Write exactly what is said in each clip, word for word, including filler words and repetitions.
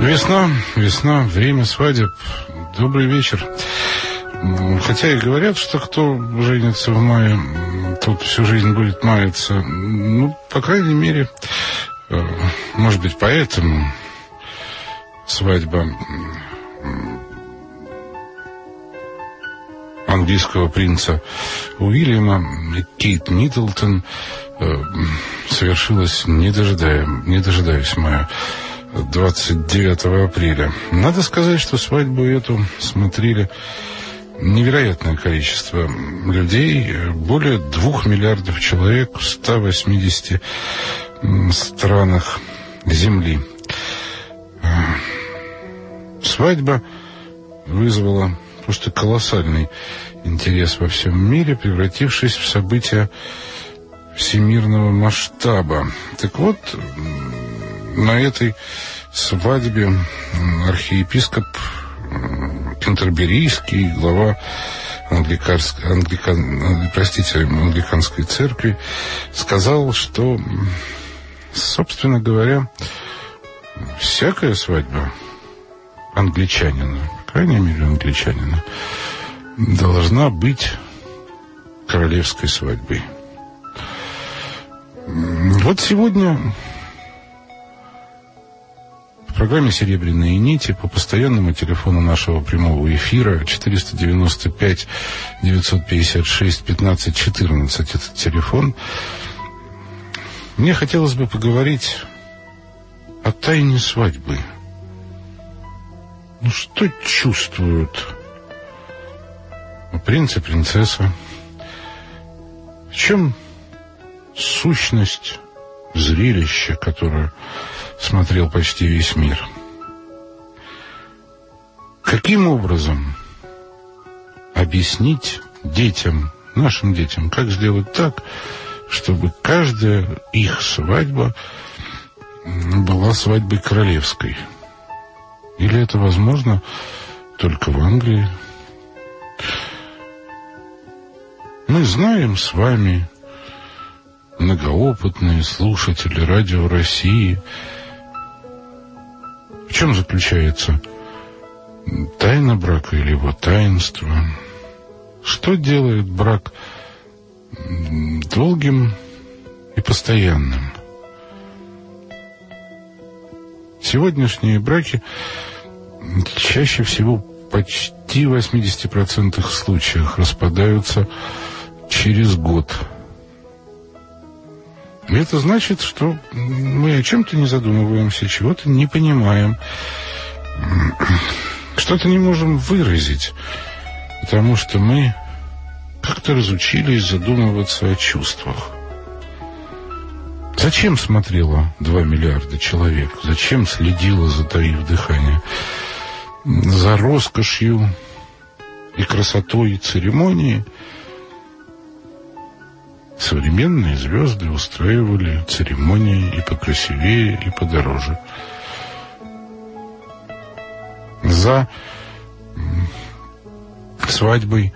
Весна, весна, время свадеб. Добрый вечер. Хотя и говорят, что кто женится в мае, тот всю жизнь будет маяться. Ну, по крайней мере, может быть, поэтому свадьба английского принца Уильяма и Кейт Миддлтон совершилась, не дожидая, не дожидаясь мая, двадцать девятого апреля. Надо сказать, что свадьбу эту смотрели невероятное количество людей, более двух миллиардов человек в ста восьмидесяти странах Земли. Свадьба вызвала просто колоссальный интерес во всем мире, превратившись в событие всемирного масштаба. Так вот, на этой свадьбе архиепископ Кентерберийский, глава англиканской, англикан, простите, англиканской церкви, сказал, что, собственно говоря, всякая свадьба англичанина, по крайней мере англичанина, должна быть королевской свадьбой. Вот сегодня в программе «Серебряные нити» по постоянному телефону нашего прямого эфира четыреста девяносто пять девятьсот пятьдесят шесть пятнадцать четырнадцать, этот телефон, мне хотелось бы поговорить о тайне свадьбы. Ну, что чувствуют принц и принцесса? В чем сущность зрелища, которое смотрел почти весь мир? Каким образом объяснить детям, нашим детям, как сделать так, чтобы каждая их свадьба была свадьбой королевской? Или это возможно только в Англии? Мы знаем с вами, многоопытные слушатели Радио России, в чем заключается тайна брака или его таинство? Что делает брак долгим и постоянным? Сегодняшние браки чаще всего, почти в восьмидесяти процентах случаев, распадаются через год. И это значит, что мы о чем-то не задумываемся, чего-то не понимаем, что-то не можем выразить, потому что мы как-то разучились задумываться о чувствах. Зачем смотрело два миллиарда человек? Зачем следило, затаив дыхание, за роскошью и красотой церемонии? Современные звезды устраивали церемонии и покрасивее, и подороже. За свадьбой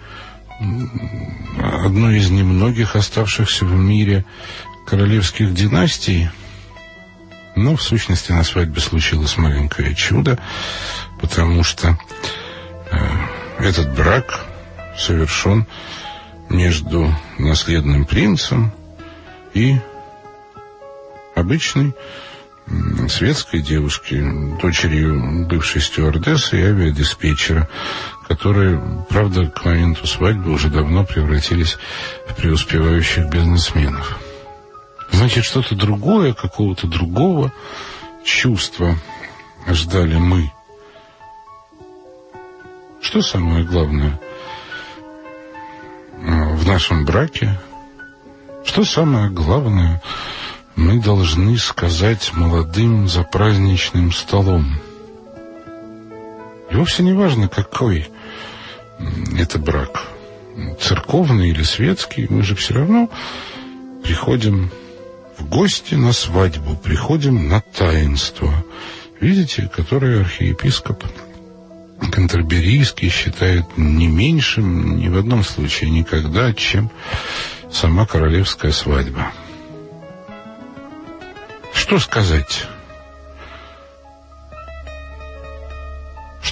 одной из немногих оставшихся в мире королевских династий, но в сущности на свадьбе случилось маленькое чудо, потому что э, этот брак совершен между наследным принцем и обычной светской девушки, дочерью бывшей стюардессы и авиадиспетчера, которые, правда, к моменту свадьбы уже давно превратились в преуспевающих бизнесменов. Значит, что-то другое, какого-то другого чувства ждали мы. Что самое главное в нашем браке? Что самое главное мы должны сказать молодым за праздничным столом? И вовсе не важно, какой это брак, церковный или светский, мы же все равно приходим в гости на свадьбу, приходим на таинство, видите, которое архиепископ Кентерберийский считает не меньшим ни в одном случае никогда, чем сама королевская свадьба. Что сказать?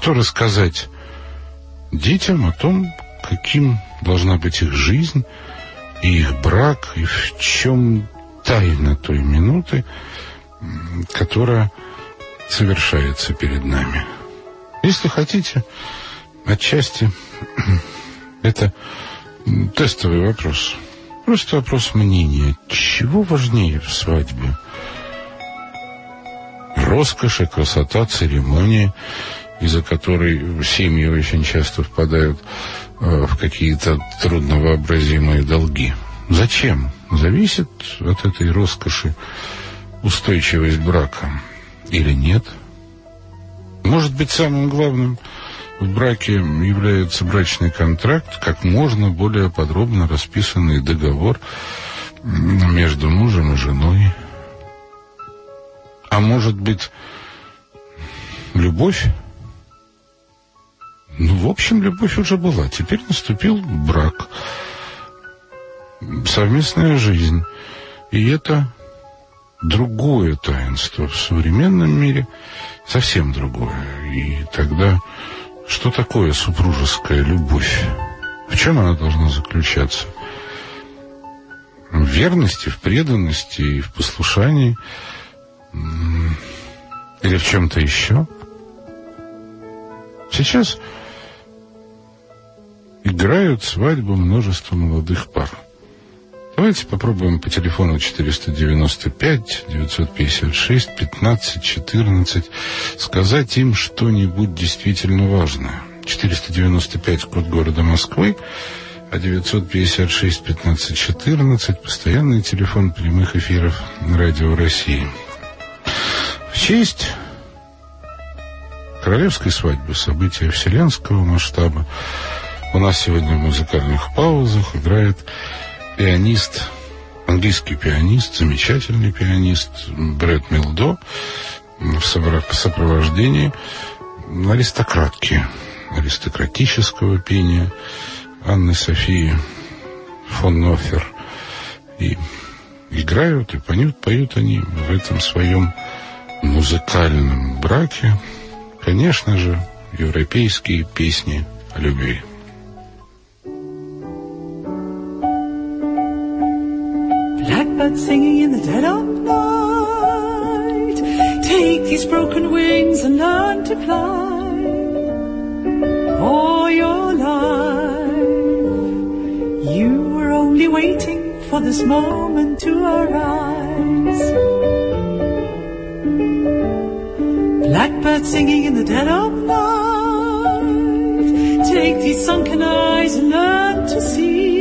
Что рассказать детям о том, каким должна быть их жизнь и их брак, и в чем тайна той минуты, которая совершается перед нами. Если хотите, отчасти это тестовый вопрос. Просто вопрос мнения. Чего важнее в свадьбе? Роскошь и красота церемонии, из-за которой семьи очень часто впадают в какие-то трудновообразимые долги. Зачем? Зависит от этой роскоши устойчивость брака или нет? Может быть, самым главным в браке является брачный контракт, как можно более подробно расписанный договор между мужем и женой. А может быть, любовь? Ну, в общем, любовь уже была. Теперь наступил брак, совместная жизнь. И это другое таинство в современном мире, совсем другое. И тогда что такое супружеская любовь? В чем она должна заключаться? В верности, в преданности и в послушании? Или в чем-то еще? Сейчас играют свадьбу множество молодых пар. Давайте попробуем по телефону четыреста девяносто пять девятьсот пятьдесят шесть пятнадцать четырнадцать сказать им что-нибудь действительно важное. четыреста девяносто пять код города Москвы, а девятьсот пятьдесят шесть пятнадцать четырнадцать постоянный телефон прямых эфиров Радио России. В честь королевской свадьбы, события вселенского масштаба, у нас сегодня в музыкальных паузах играет пианист, английский пианист, замечательный пианист Брэд Милдо в сопровождении аристократки, аристократического пения Анны Софии фон Нофер. И играют и поют, поют они в этом своем музыкальном браке, конечно же, европейские песни о любви. Blackbird singing in the dead of night. Take these broken wings and learn to fly. All your life, you were only waiting for this moment to arise. Blackbird singing in the dead of night. Take these sunken eyes and learn to see.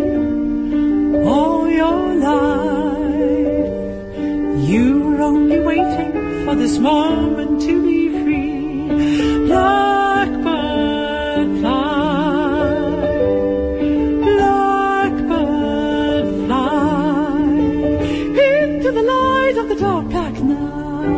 All your life, you were only waiting for this moment to be free. Blackbird fly, blackbird fly, into the light of the dark black night.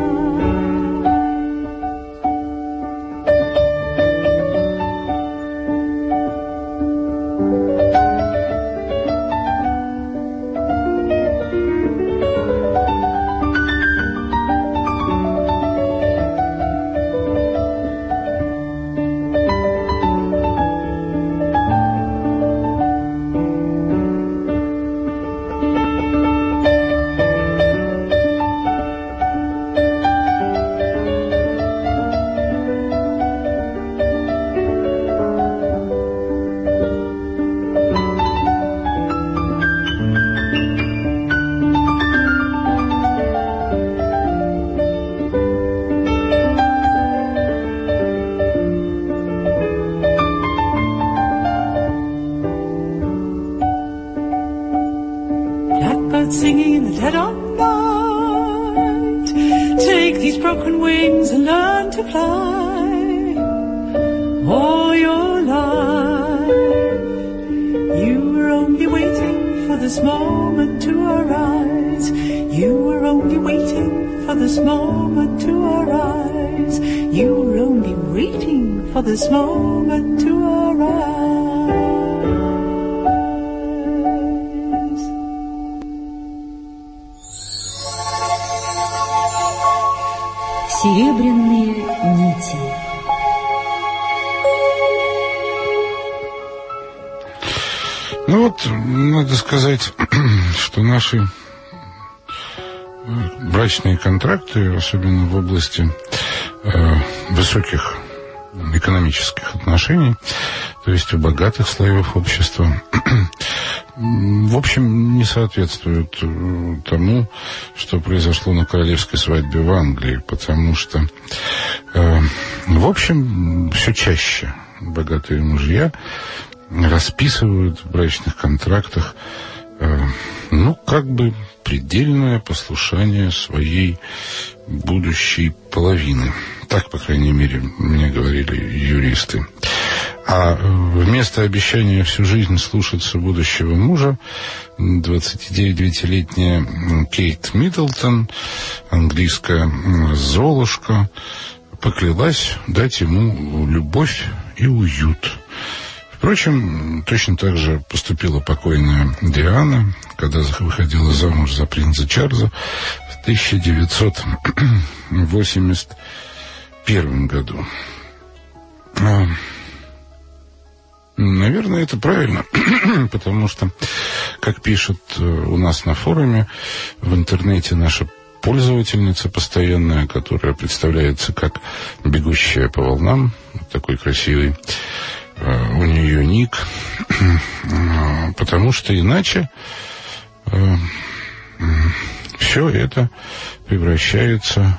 Singing in the dead of night. Take these broken wings and learn to fly. All your life, you were only waiting for this moment to arise. You were only waiting for this moment to arise. You were only waiting for this moment to arise. Серебряные нити. Ну вот, надо сказать, что наши брачные контракты, особенно в области э, высоких экономических отношений, то есть у богатых слоев общества, в общем, не соответствуют тому, что произошло на королевской свадьбе в Англии, потому что, э, в общем, все чаще богатые мужья расписывают в брачных контрактах, э, ну, как бы предельное послушание своей будущей половины. Так, по крайней мере, мне говорили юристы. А вместо обещания всю жизнь слушаться будущего мужа, двадцатидевятилетняя Кейт Миддлтон, английская Золушка, поклялась дать ему любовь и уют. Впрочем, точно так же поступила покойная Диана, когда выходила замуж за принца Чарльза в тысяча девятьсот восемьдесят первом году. Наверное, это правильно, потому что, как пишет у нас на форуме, в интернете наша пользовательница постоянная, которая представляется как «Бегущая по волнам», такой красивый, у нее ник, потому что иначе все это превращается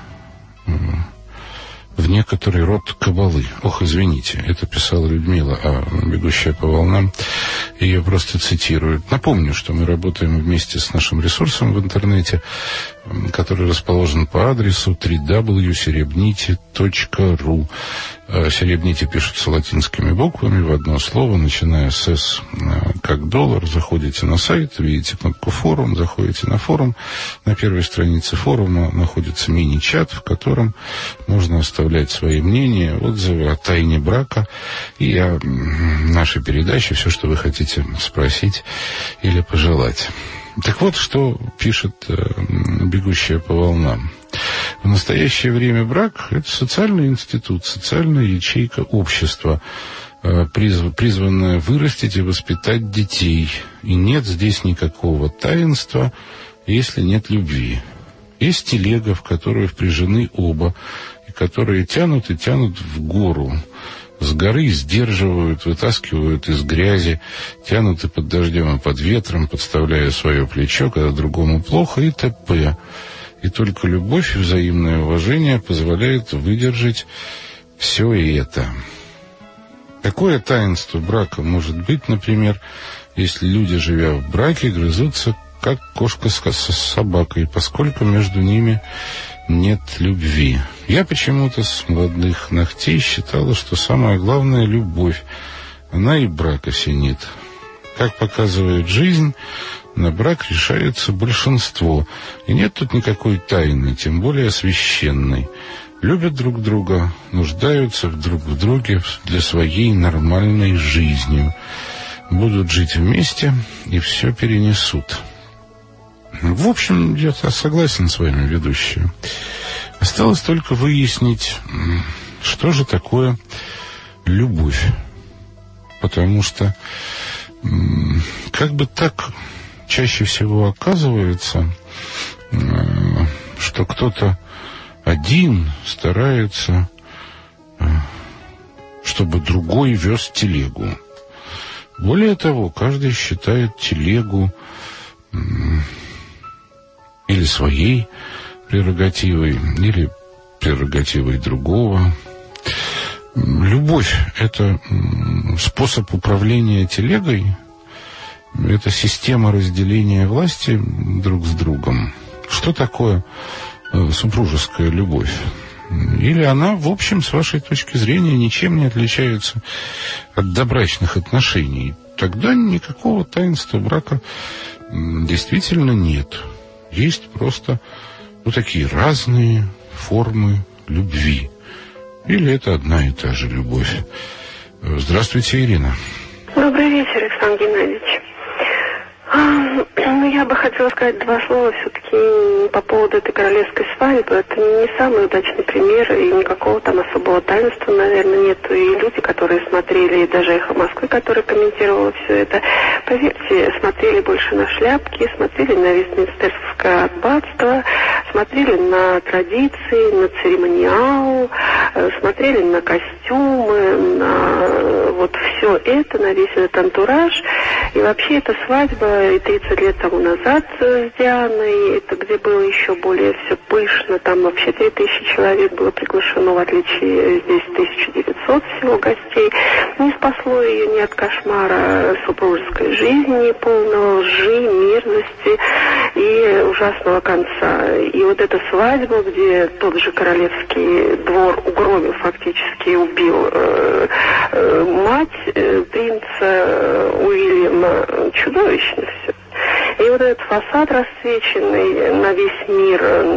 в некоторый род кабалы. Ох, извините, это писала Людмила, а «Бегущая по волнам» ее просто цитирует. Напомню, что мы работаем вместе с нашим ресурсом в интернете, который расположен по адресу дабл ю дабл ю дабл ю точка серебнити точка ру. Серебнити пишутся латинскими буквами в одно слово, начиная с «С» как доллар. Заходите на сайт, видите кнопку «Форум», заходите на форум. На первой странице форума находится мини-чат, в котором можно оставлять свои мнения, отзывы о тайне брака и о нашей передаче, все, что вы хотите спросить или пожелать. Так вот, что пишет «Бегущая по волнам». В настоящее время брак – это социальный институт, социальная ячейка общества, призванная вырастить и воспитать детей. И нет здесь никакого таинства, если нет любви. Есть телега, в которую впряжены оба, и которые тянут и тянут в гору. С горы сдерживают, вытаскивают из грязи, тянут и под дождем, и под ветром, подставляя свое плечо, когда другому плохо, и т.п. И только любовь и взаимное уважение позволяет выдержать все это. Какое таинство брака может быть, например, если люди, живя в браке, грызутся, как кошка с собакой, поскольку между ними нет любви? Я почему-то с молодых ногтей считала, что самое главное — любовь. Она и брак осенит. Как показывает жизнь, на брак решается большинство. И нет тут никакой тайны, тем более священной. Любят друг друга, нуждаются друг в друге для своей нормальной жизни. Будут жить вместе и все перенесут. В общем, я согласен с вами, ведущая. Осталось только выяснить, что же такое любовь. Потому что, как бы так чаще всего оказывается, что кто-то один старается, чтобы другой вез телегу. Более того, каждый считает телегу или своей прерогативой, или прерогативой другого. Любовь — это способ управления телегой, это система разделения власти друг с другом. Что такое супружеская любовь? Или она, в общем, с вашей точки зрения, ничем не отличается от добрачных отношений? Тогда никакого таинства брака действительно нет. Есть просто вот такие разные формы любви. Или это одна и та же любовь? Здравствуйте, Ирина. Добрый вечер, Александр Геннадьевич. Ну, я бы хотела сказать два слова все-таки по поводу этой королевской свадьбы. Это не самый удачный пример, и никакого там особого таинства, наверное, нету. И люди, которые смотрели, и даже «Эхо Москвы», которое комментировало все это, поверьте, смотрели больше на шляпки, смотрели на Вестминстерское аббатство, смотрели на традиции, на церемониал, смотрели на костюмы, на вот все это, на весь этот антураж. И вообще эта свадьба и тридцать лет тому назад с Дианой, это где было еще более все пышно, там вообще три тысячи человек было приглашено, в отличие здесь тысяча девятьсот всего гостей, не спасло ее ни от кошмара супружеской жизни, полного лжи, мерзости и ужасного конца. И вот эта свадьба, где тот же королевский двор угробил, фактически убил э, э, мать э, принца Уильяма, чудовищно все. И вот этот фасад расцвеченный на весь мир,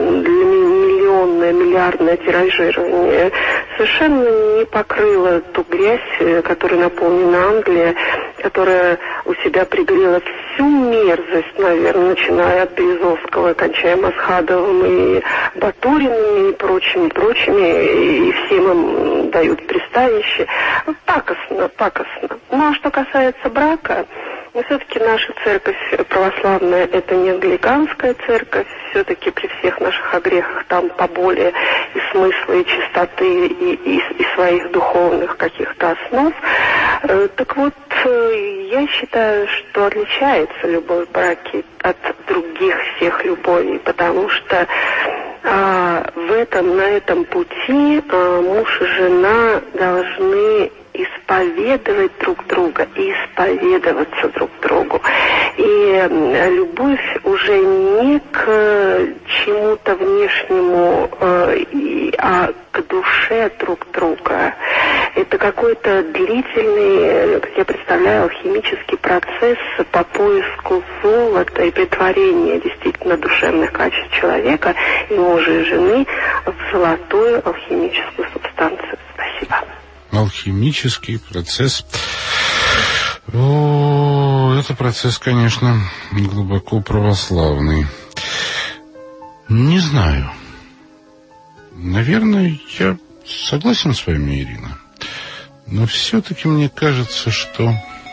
миллионное, миллиардное тиражирование совершенно не покрыло ту грязь, которой наполнена Англия, которая у себя пригрела всю мерзость, наверное, начиная от Березовского, кончая Масхадовым и Батуриным и прочими, прочими, и всем им дают пристанище. Пакостно, пакостно. Ну, а что касается брака, но все-таки наша церковь православная, это не англиканская церковь, все-таки при всех наших огрехах там поболее и смысла, и чистоты, и, и, и своих духовных каких-то основ. Э, так вот, э, я считаю, что отличается любовь в браке от других всех любовей, потому что э, в этом, на этом пути э, муж и жена должны исповедовать друг друга и исповедоваться друг другу. И любовь уже не к чему-то внешнему, а к душе друг друга. Это какой-то длительный, как я представляю, алхимический процесс по поиску золота и претворения действительно душевных качеств человека и мужа и жены в золотую алхимическую субстанцию. Спасибо. Алхимический процесс. О, это процесс, конечно, глубоко православный. Не знаю. Наверное, я согласен с вами, Ирина. Но все-таки мне кажется, что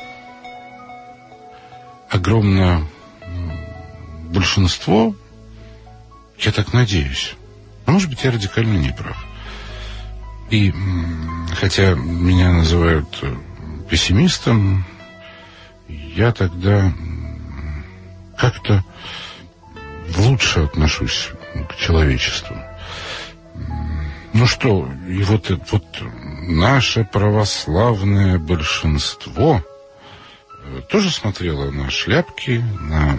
огромное большинство, я так надеюсь, а может быть, я радикально не прав. И хотя меня называют пессимистом, я тогда как-то лучше отношусь к человечеству. Ну что, и вот, вот наше православное большинство тоже смотрело на шляпки, на,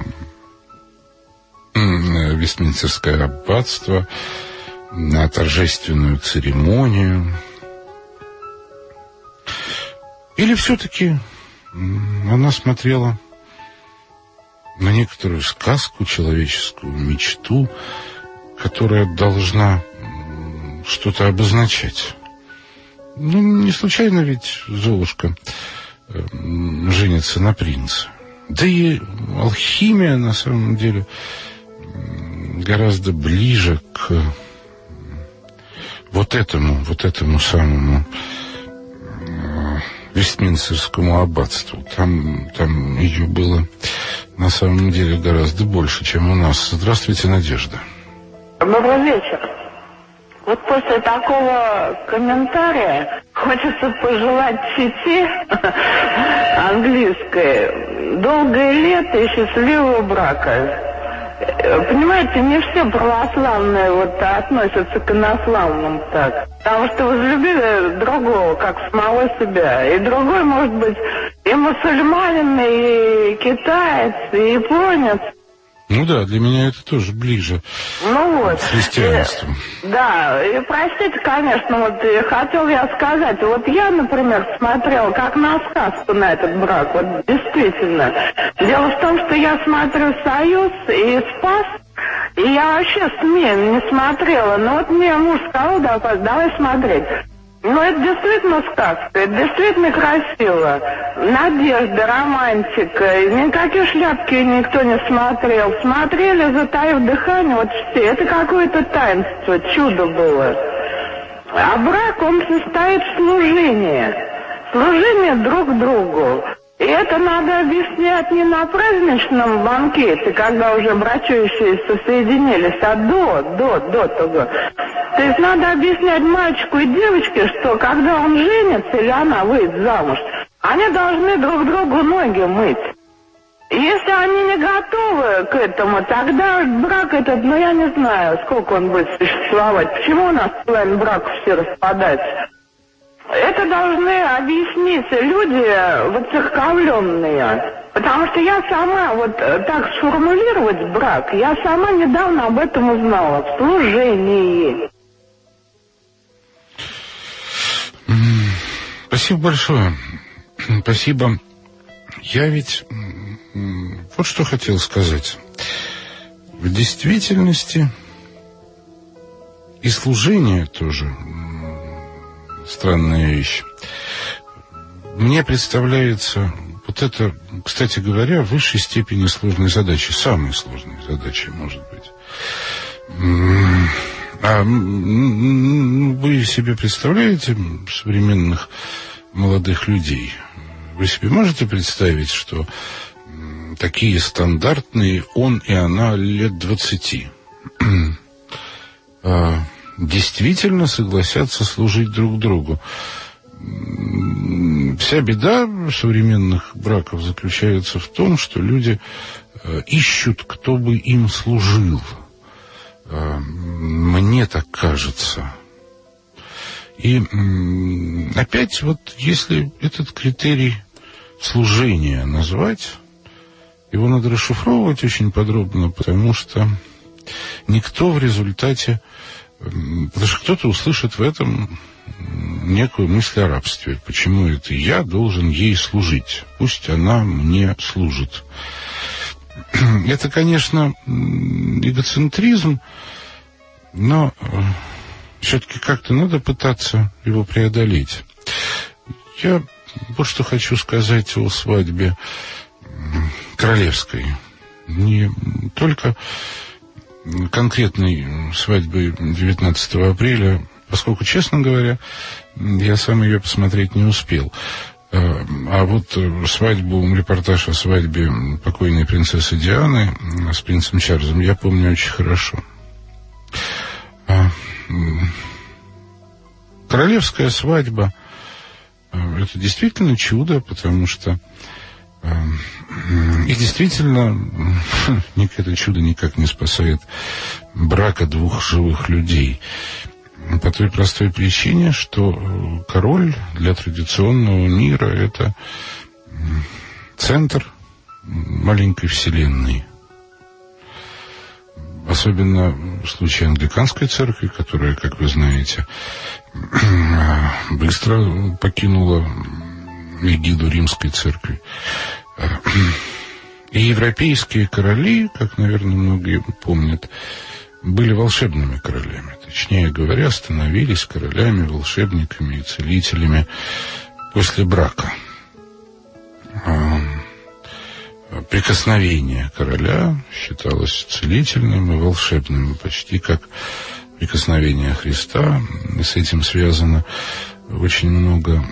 на Вестминстерское аббатство, на торжественную церемонию. Или все-таки она смотрела на некоторую сказку, человеческую мечту, которая должна что-то обозначать. Ну, не случайно ведь Золушка женится на принце. Да и алхимия, на самом деле, гораздо ближе к вот этому, вот этому самому Вестминстерскому аббатству. Там, там ее было на самом деле гораздо больше, чем у нас. Здравствуйте, Надежда. Добрый вечер. Вот после такого комментария хочется пожелать сети английской долгое лето и счастливого брака. Понимаете, не все православные вот относятся к инославным так. Потому что возлюбили другого, как самого себя. И другой может быть и мусульманин, и китаец, и японец. Ну да, для меня это тоже ближе. Ну вот. С христианством. И, да, и простите, конечно, вот хотел я сказать, вот я, например, смотрела как на сказку на этот брак, вот действительно. Дело в том, что я смотрю «Союз» и «Спас», и я вообще СМИ не смотрела, но вот мне муж сказал, давай, давай смотреть. Ну, это действительно сказка, это действительно красиво. Надежда, романтика, никакие шляпки никто не смотрел. Смотрели, затаив дыхание, вот все. Это какое-то таинство, чудо было. А брак, он состоит в служении. Служение друг другу. И это надо объяснять не на праздничном банкете, когда уже брачующиеся соединились, а до, до, до того. То есть надо объяснять мальчику и девочке, что когда он женится или она выйдет замуж, они должны друг другу ноги мыть. Если они не готовы к этому, тогда брак этот, ну я не знаю, сколько он будет существовать. Почему у нас половина браков все распадается? Это должны объяснить люди воцерковленные. Потому что я сама, вот так сформулировать брак, я сама недавно об этом узнала. В служении. Спасибо большое. Спасибо. Я ведь вот что хотел сказать. В действительности и служение тоже странная вещь. Мне представляется вот это, кстати говоря, в высшей степени сложной задачей, самой сложной задачей, может быть. А вы себе представляете современных молодых людей? Вы себе можете представить, что такие стандартные он и она лет двадцати действительно согласятся служить друг другу? Вся беда современных браков заключается в том, что люди ищут, кто бы им служил. Мне так кажется. И опять вот если этот критерий служения назвать, его надо расшифровывать очень подробно, потому что никто в результате, потому что кто-то услышит в этом некую мысль о рабстве. Почему это я должен ей служить? Пусть она мне служит. Это, конечно, эгоцентризм, но все-таки как-то надо пытаться его преодолеть. Я вот что хочу сказать о свадьбе королевской. Не только конкретной свадьбы девятнадцатого апреля, поскольку, честно говоря, я сам ее посмотреть не успел. А вот свадьбу, репортаж о свадьбе покойной принцессы Дианы с принцем Чарльзом я помню очень хорошо. Королевская свадьба — это действительно чудо, потому что и действительно это чудо никак не спасает брака двух живых людей. По той простой причине, что король для традиционного мира — это центр маленькой вселенной. Особенно в случае англиканской церкви, которая, как вы знаете, быстро покинула эгиду римской церкви. И европейские короли, как, наверное, многие помнят, были волшебными королями. Точнее говоря, становились королями, волшебниками и целителями после брака. Прикосновение короля считалось целительным и волшебным, почти как прикосновение Христа. И с этим связано очень много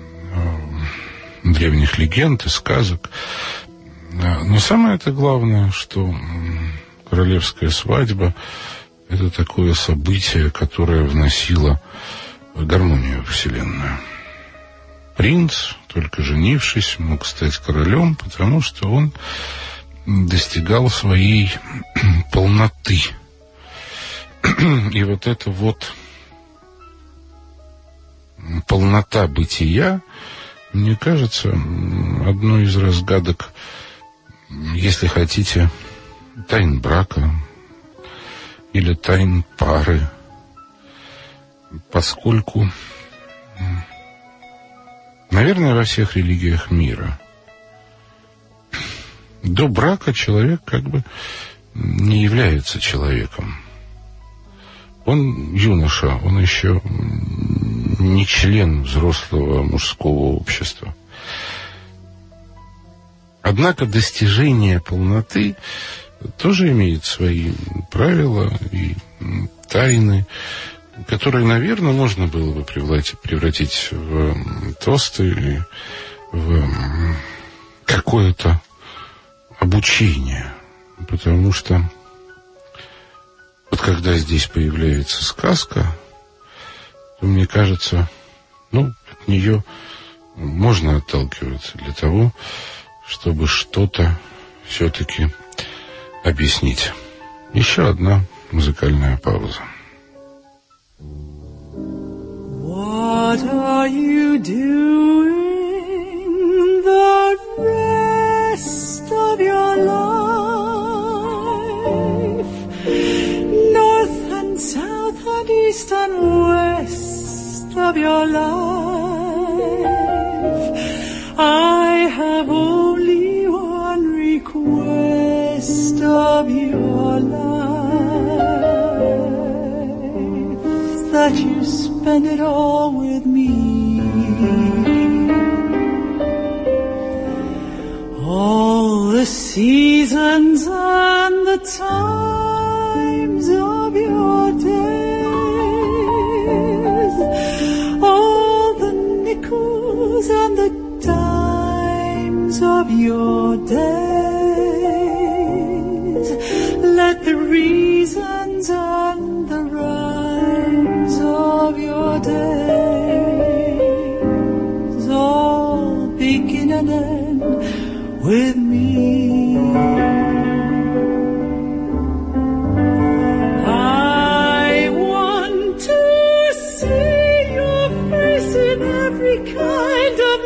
древних легенд и сказок. Но самое-то главное, что королевская свадьба — это такое событие, которое вносило гармонию в вселенную. Принц, только женившись, мог стать королем, потому что он достигал своей полноты. И вот эта вот полнота бытия, мне кажется, одной из разгадок, если хотите, тайн брака или тайн пары, поскольку, наверное, во всех религиях мира до брака человек как бы не является человеком. Он юноша, он еще не член взрослого мужского общества. Однако достижение полноты тоже имеет свои правила и тайны, которые, наверное, можно было бы превратить в тосты, в какое-то обучение. Потому что вот когда здесь появляется сказка, то, мне кажется, ну, от нее можно отталкиваться для того, чтобы что-то все-таки объяснить. Еще одна музыкальная пауза. What are you doing the rest of your life? North and south and east and west of your life. I have only one request of your life, that you spend it all with me. All the seasons and the times of your days, all the nickels and the dimes of your days. Let the reasons and the rhymes of your days all begin and end with me. I want to see your face in every kind of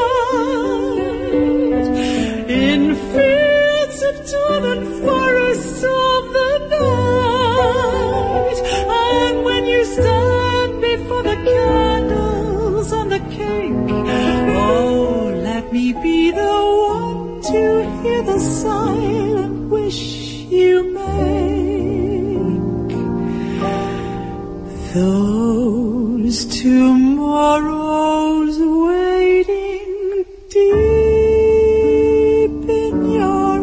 light, in fields of dawn and forests of the night. And when you stand before the candles and the cake, oh, let me be the one to hear the silent wish you make. Those tomorrows waiting deep in your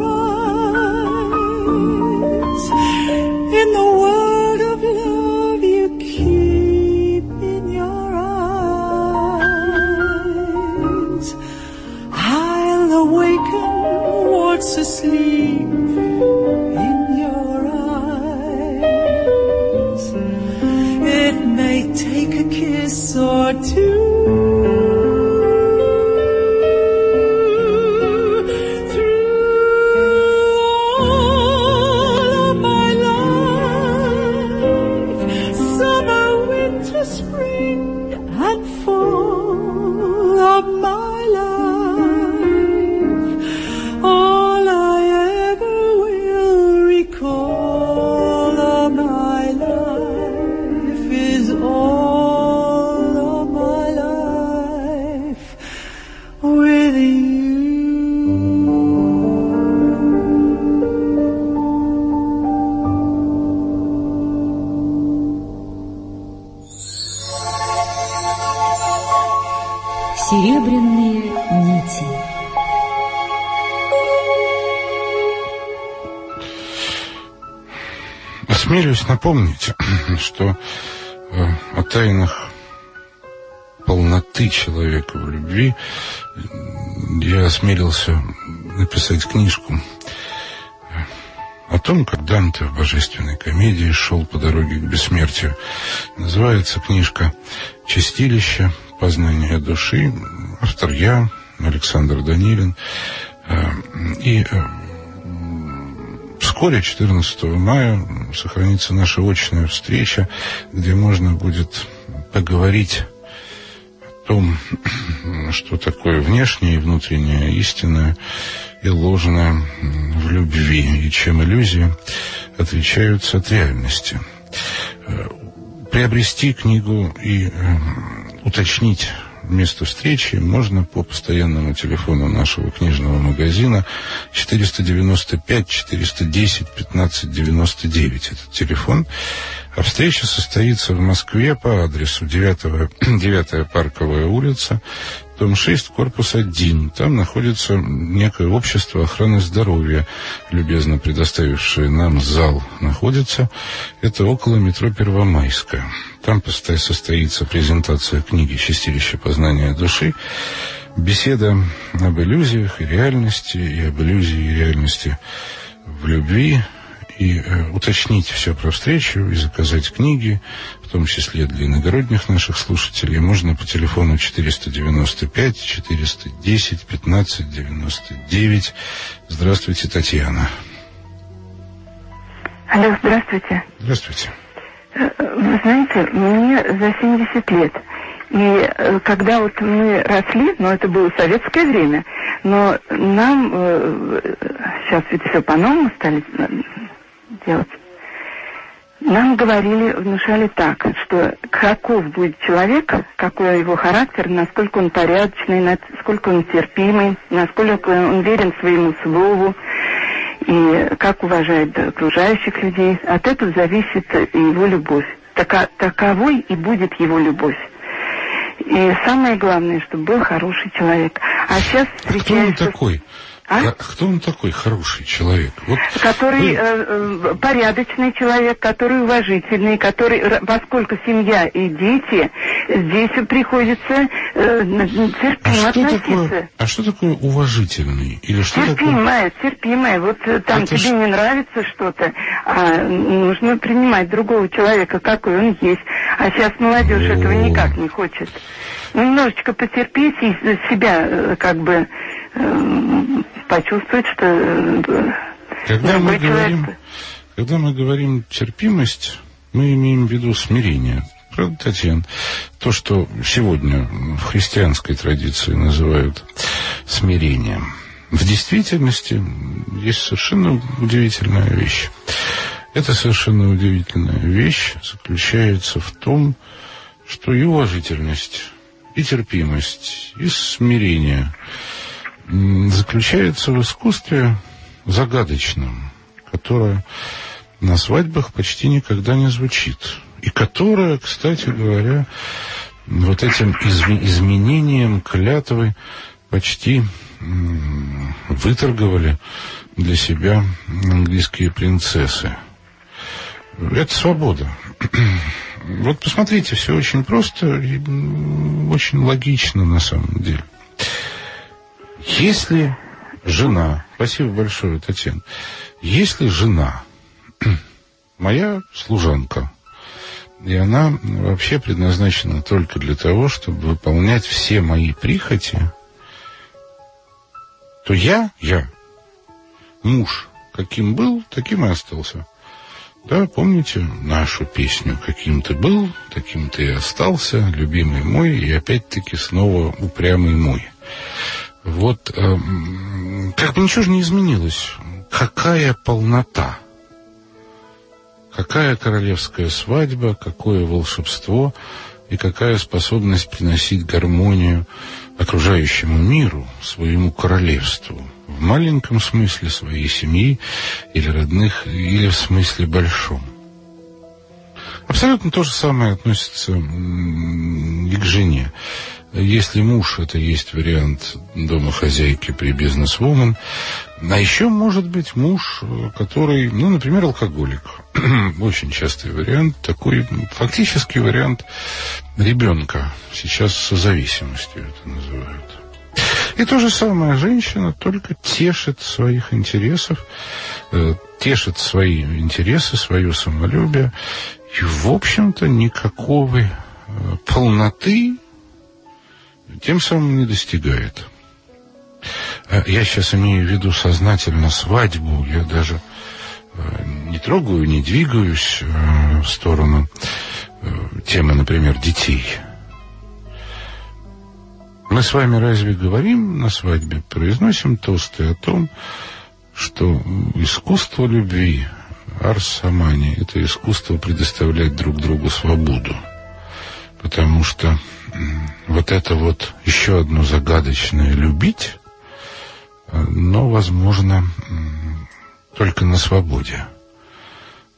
eyes, in the word of love you keep in your eyes. I'll awaken what's asleep in your eyes. It may take a kiss or two, spring and fall of my life. All I ever will recall of my life is all of my life with you. Серебряные нити. Осмелюсь напомнить, что э, о тайнах полноты человека в любви я осмелился написать книжку о том, как Данте в божественной комедии шел по дороге к бессмертию. Называется книжка «Чистилище. Познание души». Автор я, Александр Данилин. И вскоре, четырнадцатого мая, состоится наша очная встреча, где можно будет поговорить о том, что такое внешнее и внутреннее, истинное и ложное в любви, и чем иллюзии отличаются от реальности. Приобрести книгу и уточнить место встречи можно по постоянному телефону нашего книжного магазина четыреста девяносто пять четыреста десять пятнадцать девяносто девять. Этот телефон. А встреча состоится в Москве по адресу девятая Парковая улица, дом шесть, корпус один. Там находится некое общество охраны здоровья, любезно предоставившее нам зал находится. Это около метро Первомайская. Там состоится презентация книги «Чистилище познания души», беседа об иллюзиях и реальности, и об иллюзии и реальности в любви. И э, уточнить все про встречу и заказать книги, в том числе для иногородних наших слушателей, можно по телефону четыреста девяносто пять четыреста десять пятнадцать девяносто девять. Здравствуйте, Татьяна. Алло, здравствуйте. Здравствуйте. Вы знаете, мне за семьдесят лет. И когда вот мы росли, ну, это было советское время, но нам, э, сейчас ведь все по-новому стали делать, нам говорили, внушали так, что каков будет человек, какой его характер, насколько он порядочный, насколько он терпимый, насколько он верен своему слову, и как уважает окружающих людей. От этого зависит и его любовь. Така, таковой и будет его любовь. И самое главное, чтобы был хороший человек. А сейчас встречаешь... Кто он такой? А? Кто он такой хороший человек? Вот который вы... э, порядочный человек, который уважительный, который, поскольку семья и дети, здесь приходится э, терпимо а относиться. Такое, а что такое уважительный? Или что терпимое, такое... терпимое. Вот там Это тебе ж... не нравится что-то, а нужно принимать другого человека, какой он есть. А сейчас молодежь О... этого никак не хочет. Немножечко потерпеть и себя как бы э, почувствовать, что э, когда мы говорим, когда мы говорим терпимость, мы имеем в виду смирение. Правда, Татьяна? То, что сегодня в христианской традиции называют смирением. В действительности есть совершенно удивительная вещь. Эта совершенно удивительная вещь заключается в том, что и уважительность, и терпимость, и смирение заключается в искусстве загадочном, которое на свадьбах почти никогда не звучит. И которое, кстати говоря, вот этим изв- изменением клятвы почти м- выторговали для себя английские принцессы. Это свобода. Вот посмотрите, все очень просто и очень логично на самом деле. Если жена, спасибо большое, Татьяна, если жена моя служанка, и она вообще предназначена только для того, чтобы выполнять все мои прихоти, то я, я, муж, каким был, таким и остался. Да, помните нашу песню «Каким ты был, таким ты и остался, любимый мой, и опять-таки снова упрямый мой». Вот, э, как бы ничего же не изменилось. Какая полнота, какая королевская свадьба, какое волшебство и какая способность приносить гармонию окружающему миру, своему королевству. В маленьком смысле своей семьи или родных, или в смысле большом. Абсолютно то же самое относится и к жене. Если муж, это есть вариант домохозяйки при бизнес-вумен, а еще может быть муж, который, ну, например, алкоголик. Очень частый вариант, такой фактический вариант ребенка. Сейчас созависимостью это называют. И то же самое женщина только тешит своих интересов, э, тешит свои интересы, свое самолюбие. И, в общем-то, никакого э, полноты тем самым не достигает. Я сейчас имею в виду сознательно свадьбу. Я даже э, не трогаю, не двигаюсь э, в сторону э, темы, например, детей. Мы с вами разве говорим на свадьбе, произносим тосты о том, что искусство любви, арс амани, это искусство предоставлять друг другу свободу. Потому что вот это вот еще одно загадочное любить, но возможно только на свободе.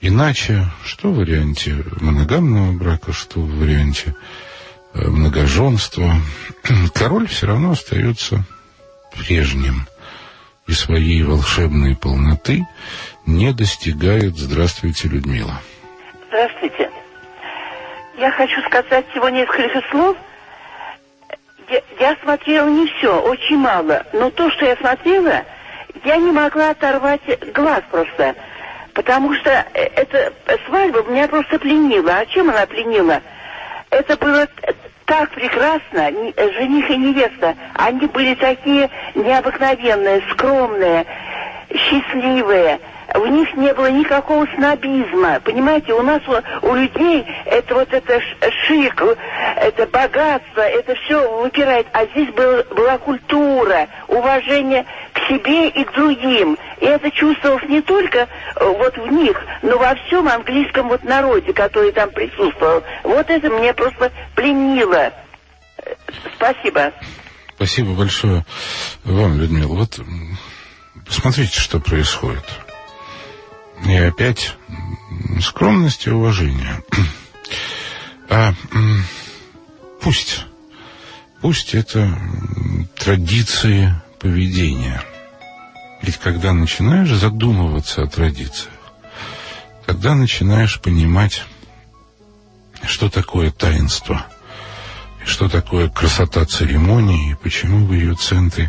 Иначе, что в варианте моногамного брака, что в варианте многоженства, король все равно остается прежним и своей волшебной полноты не достигает. Здравствуйте, Людмила. Здравствуйте. Я хочу сказать всего несколько слов. Я, я смотрела не все, очень мало. Но то, что я смотрела, я не могла оторвать глаз просто. Потому что эта свадьба меня просто пленила. А чем она пленила? Это было так прекрасно. Жених и невеста, они были такие необыкновенные, скромные, счастливые. В них не было никакого снобизма. Понимаете, у нас у, у людей это вот это шик, это богатство, это все выпирает. А здесь был, была культура, уважение к себе и к другим. И это чувствовалось не только вот в них, но во всем английском вот народе, который там присутствовал. Вот это меня просто пленило. Спасибо. Спасибо большое вам, Людмила. Вот посмотрите, что происходит. И опять скромность и уважение. А пусть, пусть это традиции поведения. Ведь когда начинаешь задумываться о традициях, когда начинаешь понимать, что такое таинство, и что такое красота церемонии, и почему в ее центре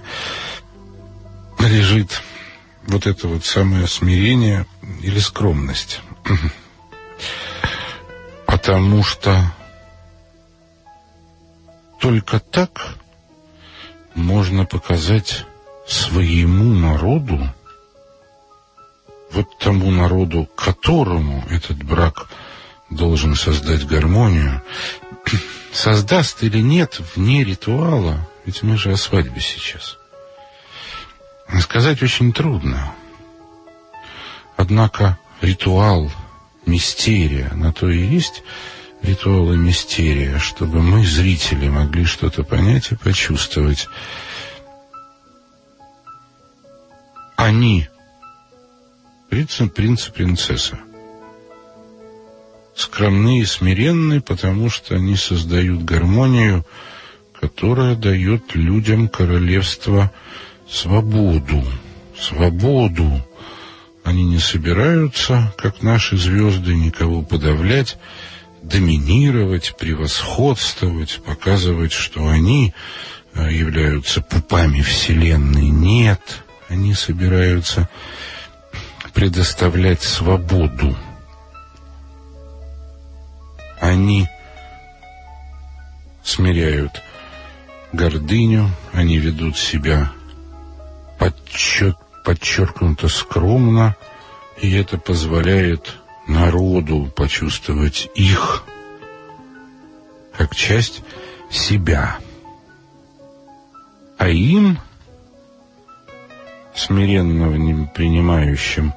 лежит вот это вот самое смирение или скромность. Потому что только так можно показать своему народу, вот тому народу, которому этот брак должен создать гармонию, создаст или нет вне ритуала, ведь мы же о свадьбе сейчас, сказать очень трудно. Однако ритуал, мистерия, на то и есть ритуал и мистерия, чтобы мы, зрители, могли что-то понять и почувствовать. Они, принц, принц и принцесса, скромны и смиренны, потому что они создают гармонию, которая дает людям королевства свободу. Свободу. Они не собираются, как наши звезды, никого подавлять, доминировать, превосходствовать, показывать, что они являются пупами Вселенной. Нет, они собираются предоставлять свободу. Они смиряют гордыню, они ведут себя подчет, подчеркнуто скромно, и это позволяет народу почувствовать их как часть себя. А им, смиренно принимающим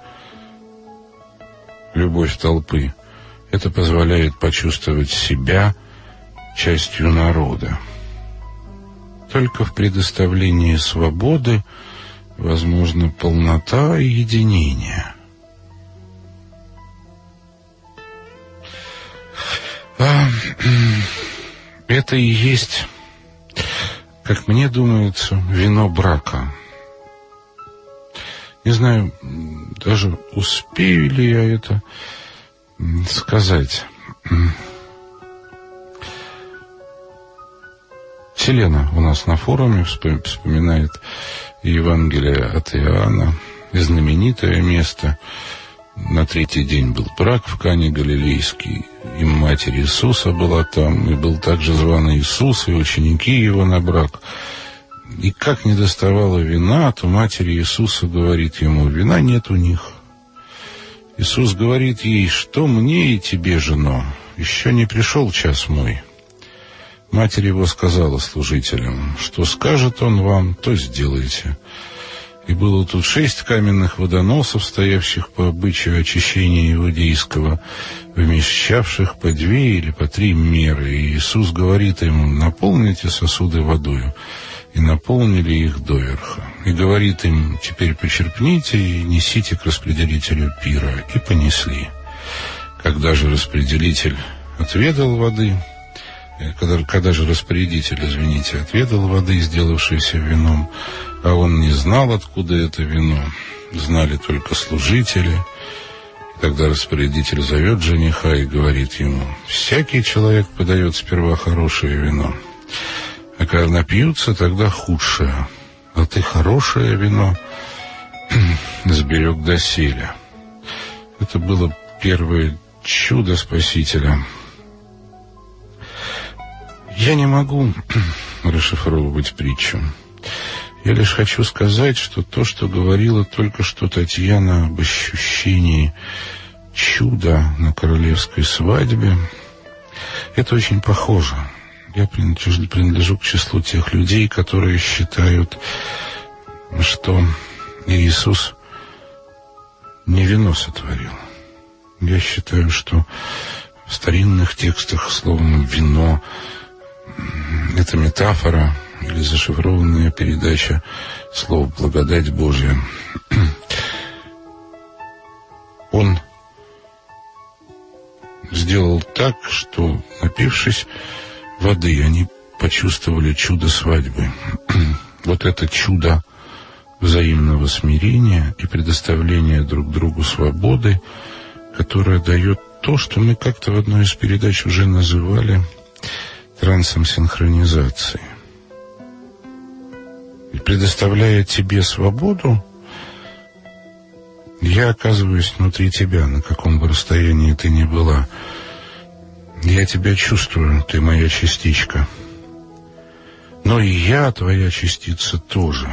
любовь толпы, это позволяет почувствовать себя частью народа. Только в предоставлении свободы возможна полнота и единение. А, это и есть, как мне думается, вино брака. Не знаю, даже успею ли я это сказать. Селена у нас на форуме вспоминает Евангелие от Иоанна, знаменитое место. На третий день был брак в Кане Галилейский, и Матерь Иисуса была там, и был также зван Иисус, и ученики его на брак. И как не доставало вина, то Матерь Иисуса говорит ему: вина нет у них. Иисус говорит ей: что мне и тебе, жено, еще не пришел час мой. Матерь его сказала служителям: что скажет он вам, то сделайте. И было тут шесть каменных водоносов, стоявших по обычаю очищения иудейского, вмещавших по две или по три меры. И Иисус говорит им: наполните сосуды водою. И наполнили их доверха. И говорит им: теперь почерпните и несите к распределителю пира. И понесли. когда же распределитель отведал воды, когда, когда же распорядитель, извините, отведал воды, сделавшейся вином, а он не знал, откуда это вино, знали только служители. И тогда распорядитель зовет жениха и говорит ему: всякий человек подает сперва хорошее вино, а когда напьются, тогда худшее, а ты хорошее вино сберег доселе. Это было первое чудо Спасителя. Я не могу расшифровывать притчу. Я лишь хочу сказать, что то, что говорила только что Татьяна об ощущении чуда на королевской свадьбе, это очень похоже. Я принадлежу, принадлежу к числу тех людей, которые считают, что Иисус не вино сотворил. Я считаю, что в старинных текстах словом «вино» — это метафора или зашифрованная передача слова «благодать Божья». Он сделал так, что, напившись воды, они почувствовали чудо свадьбы. Вот это чудо взаимного смирения и предоставления друг другу свободы, которое дает то, что мы как-то в одной из передач уже называли трансом синхронизации. И предоставляя тебе свободу, я оказываюсь внутри тебя, на каком бы расстоянии ты ни была. Я тебя чувствую, ты моя частичка. Но и я, твоя частица, тоже.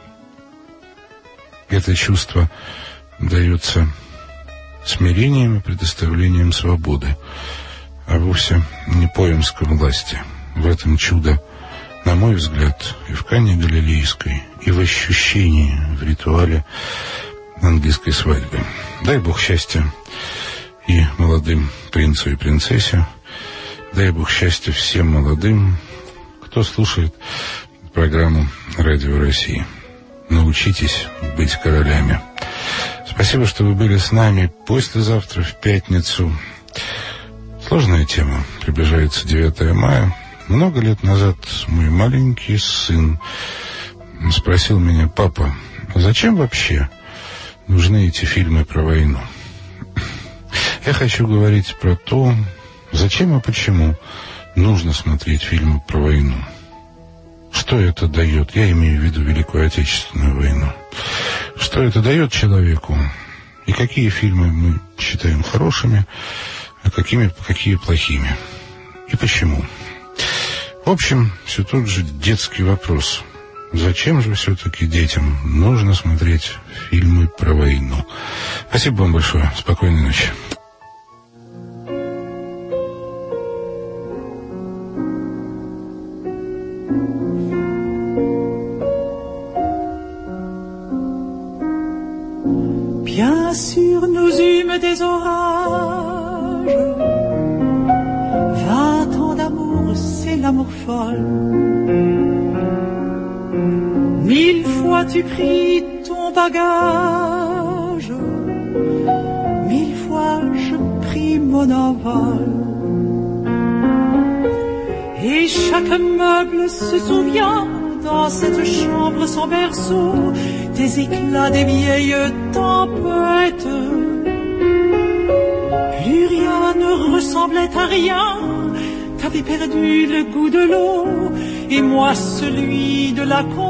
Это чувство дается смирением и предоставлением свободы, а вовсе не поемской власти. В этом чудо, на мой взгляд, и в Кане Галилейской, и в ощущении, в ритуале английской свадьбы. Дай Бог счастья и молодым принцу и принцессе. Дай Бог счастья всем молодым, кто слушает программу «Радио России». Научитесь быть королями. Спасибо, что вы были с нами. Послезавтра, в пятницу, сложная тема. Приближается девятое мая. Много лет назад мой маленький сын спросил меня: папа, а зачем вообще нужны эти фильмы про войну? Я хочу говорить про то, зачем и почему нужно смотреть фильмы про войну. Что это дает? Я имею в виду Великую Отечественную войну. Что это дает человеку? И какие фильмы мы считаем хорошими, а какими, какие плохими? И почему? В общем, все тот же детский вопрос. Зачем же все-таки детям нужно смотреть фильмы про войну? Спасибо вам большое. Спокойной ночи. Bien sûr, nous eûmes des orages. Vingt ans d'amour, c'est l'amour folle. Mille fois tu pris ton bagage, mille fois je pris mon envol. Et chaque meuble se souvient dans cette chambre sans berceau des éclats des vieilles tempêtes. Plus rien ne ressemblait à rien. T'avais perdu le goût de l'eau et moi celui de la conquête.